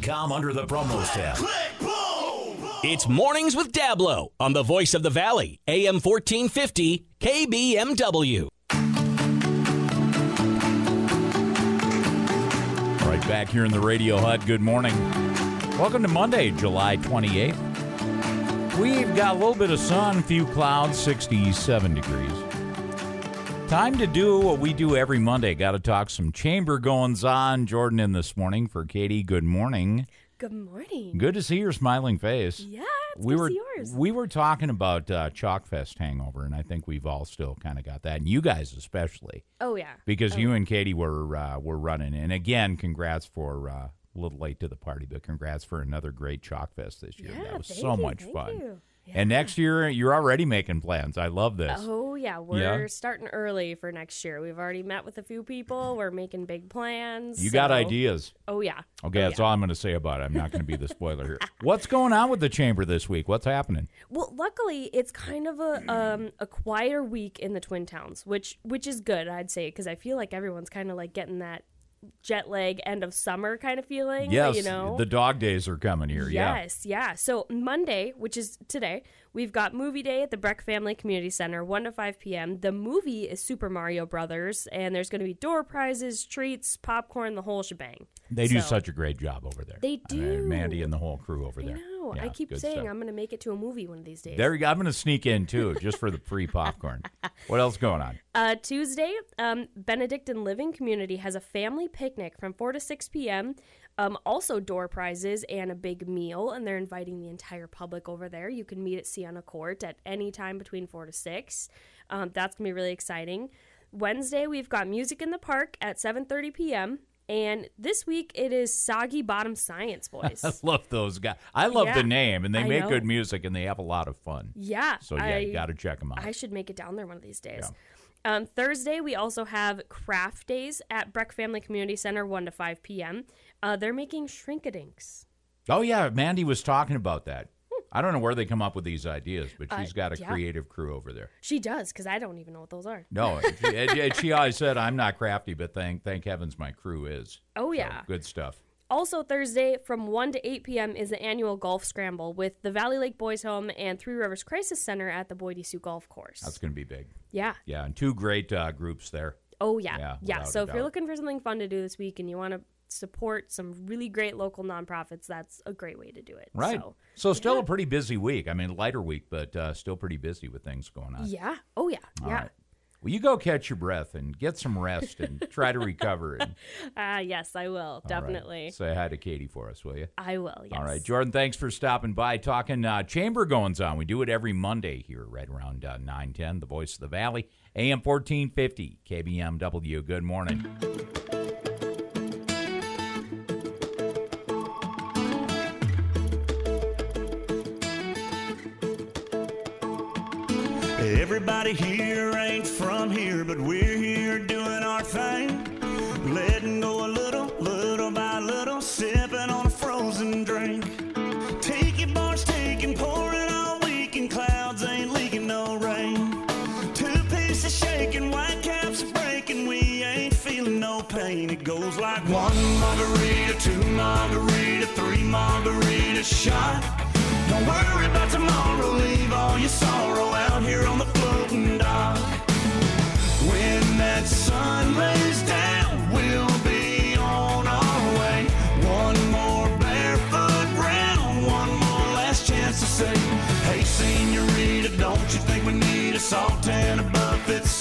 CharityMobile.com under the promos tab. It's Mornings with Dablo on the Voice of the Valley, AM 1450, KBMW. Right back here in the Radio Hut. Good morning. Welcome to Monday, July 28th. We've got a little bit of sun, few clouds, 67 degrees. Time to do what we do every Monday. Got to talk some chamber goings on. Jordan in this morning for Katie. Good morning. Good morning. Good to see your smiling face. Yeah, it's good to see yours. We were talking about Chalkfest hangover, and I think we've all still kind of got that, and you guys especially. Oh, yeah. Because you and Katie were running. And again, congrats for a little late to the party, but congrats for another great Chalkfest this year. Yeah, that was so much fun. You. Yeah. And next year, you're already making plans. I love this. Oh, yeah. We're starting early for next year. We've already met with a few people. We're making big plans. You got ideas. Oh, yeah. Okay, that's all I'm going to say about it. I'm not going to be the spoiler here. What's going on with the chamber this week? What's happening? Well, luckily, it's kind of a quieter week in the Twin Towns, which is good, I'd say, because I feel like everyone's kind of like getting that jet lag end of summer kind of feeling. Yes, you know? The dog days are coming here. Yes, yeah. So Monday, which is today, we've got movie day at the Breck Family Community Center, 1 to 5 p.m. The movie is Super Mario Brothers, and there's going to be door prizes, treats, popcorn, the whole shebang. They do such a great job over there. They do. I mean, Mandy and the whole crew over there. I know. Yeah, I keep saying stuff. I'm going to make it to a movie one of these days. There you go. I'm going to sneak in, too, just for the free popcorn. What else going on? Tuesday, Benedictine Living Community has a family picnic from 4 to 6 p.m., also door prizes and a big meal, and they're inviting the entire public over there. You can meet at Sienna Court at any time between 4 to 6. That's going to be really exciting. Wednesday, we've got music in the park at 7:30 p.m., and this week it is Soggy Bottom Science Boys. I love those guys. I love the name, and they make know. good music, and they have a lot of fun. Yeah. So, you got to check them out. I should make it down there one of these days. Yeah. Thursday, we also have craft days at Breck Family Community Center, 1 to 5 p.m. They're making Shrinkadinks. Oh, yeah. Mandy was talking about that. I don't know where they come up with these ideas, but she's got a creative crew over there. She does, because I don't even know what those are. No, she always said, I'm not crafty, but thank heavens my crew is. Oh, yeah. So, good stuff. Also, Thursday from 1 to 8 p.m. is the annual Golf Scramble with the Valley Lake Boys Home and Three Rivers Crisis Center at the Boydie Sioux Golf Course. That's going to be big. Yeah. Yeah, and two great groups there. Oh, yeah. Yeah. So if doubt. you're looking for something fun to do this week and you want to support some really great local nonprofits, that's a great way to do it. Right. So still a pretty busy week. I mean, lighter week, but still pretty busy with things going on. Yeah. Oh, yeah. All yeah. right. Well, you go catch your breath and get some rest and try to recover. Yes, I will. Definitely. Right. Say hi to Katie for us, will you? I will, yes. All right. Jordan, thanks for stopping by, talking chamber goings on. We do it every Monday here right around 9:10, the Voice of the Valley, AM 1450, KBMW. Good morning. Everybody here ain't from here, but we're here doing our thing. Letting go a little by little, sipping on a frozen drink. Tiki bars taking, pouring all week, and clouds ain't leaking no rain. Two pieces shaking, white caps breaking, we ain't feeling no pain. It goes like one margarita, two margarita, three margarita shot. Don't worry about tomorrow, leave all your sorrow out here on the floating dock. When that sun lays down, we'll be on our way. One more barefoot round, one more last chance to say, hey, senorita, don't you think we need a salt and a buffet